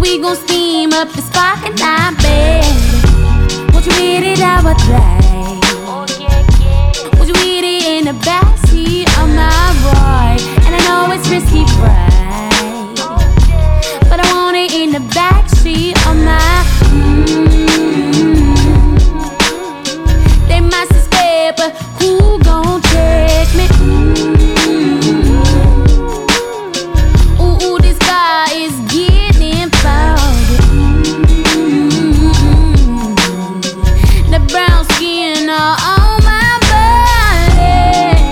we gon' steam up the spot and I bet. Won't you hit it out with play? Won't you hit it in the backseat of my ride? And I know it's risky, right? But I want it in the backseat of my They might suspect, but who gon' check me? Ooh, this guy is getting powder. The brown skin all on my body.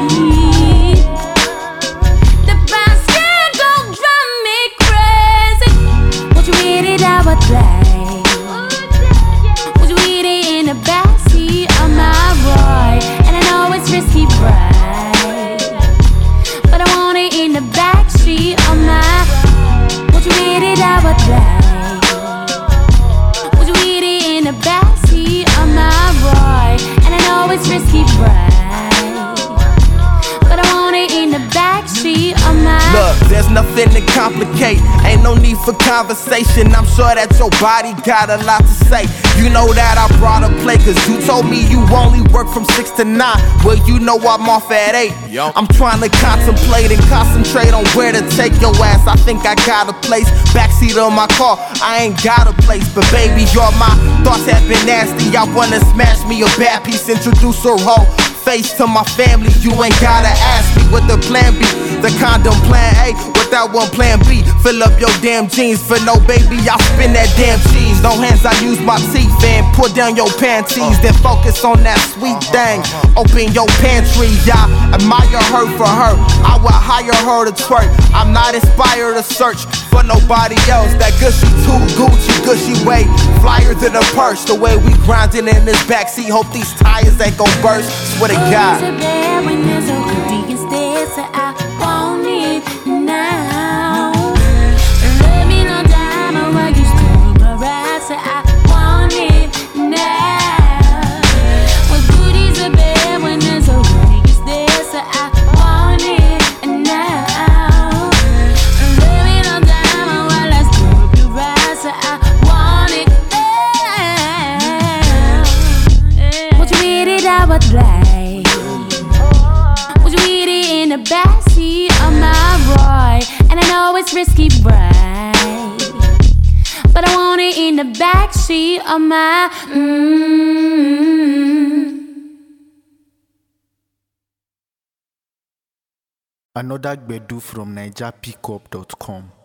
The brown skin gon' drive me crazy. Won't you hit it out with play? Won't you hit it in the backseat of my ride? And I know it's risky, right? But I want it in the backseat of my. Won't you hit it out with play? Won't you hit it in the backseat of my ride? And I know it's risky, right? But I want it in the backseat of my. Look, there's nothing to complicate. Ain't no need for conversation. I'm sure that your body got a lot to say. You know that I brought a play, cause you told me you only work from 6 to 9. Well, you know I'm off at 8. I'm trying to contemplate and concentrate on where to take your ass. I think I got a place. Backseat of my car, I ain't got a place. But baby, my thoughts have been nasty. I wanna smash me a bad piece, introduce a whole face to my family. You ain't gotta ask me what the plan be. The condom plan A, without one plan B. Fill up your damn jeans for no baby, I'll spin that damn cheese. No hands, I use my teeth and pull down your panties. Then focus on that sweet thing. Open your pantry, I admire her for her. I would hire her to twerk. I'm not inspired to search for nobody else. That gushy too Gucci, gushy way. Flyer to the purse. The way we grinding in this backseat. Hope these tires ain't gon' burst. Swear to God. When there's a hoodie instead, so I want it now. Let me know down on what you still my ride, so I want it now. Well, goodies are bad when there's a hoodie instead, so I want it now. Let me know down on what I still your ride, so I want it now. Won't you hit it out with play? Would you eat it in the backseat of my ride? And I know it's risky, right? But I want it in the backseat of my Another Gbedu from NigerPickup.com.